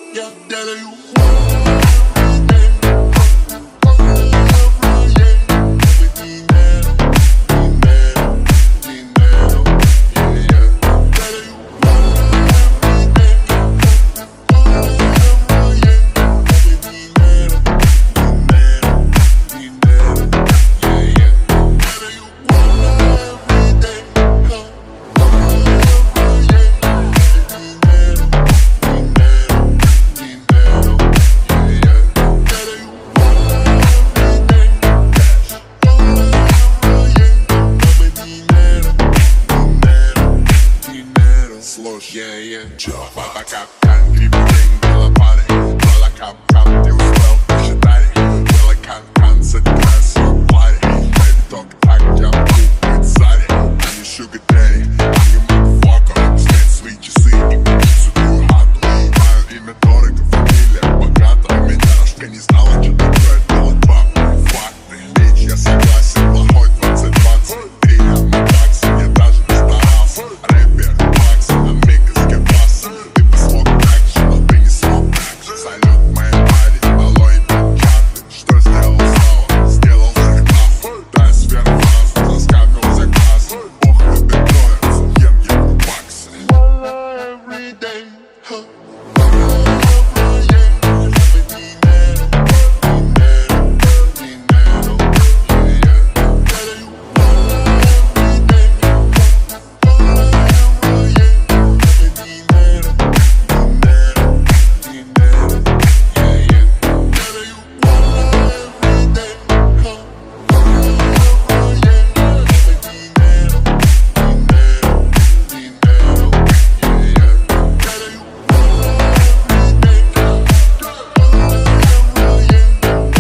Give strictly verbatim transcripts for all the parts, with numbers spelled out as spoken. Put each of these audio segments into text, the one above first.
yeah, dale you. Yeah, yeah. Baba Capcan, Liebling, Bella Party, Bella Capcan, Deus Well, Vegetari, Bella Capcan, Sadikas, Rock Party, Baby Talk, Tag, Jump, Cool, It's Sari, I'm your sugar daddy, I'm your motherfucker, Снять свои часы и купить свою хату. Мое имя дорого, фамилия богата, меня рожка не знала, что такое было два. Факты, речь, я согласен, плохой двадцать двадцать три, я на такси, я даже не старался, рэпер, Макс,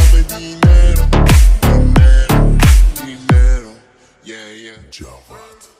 Java.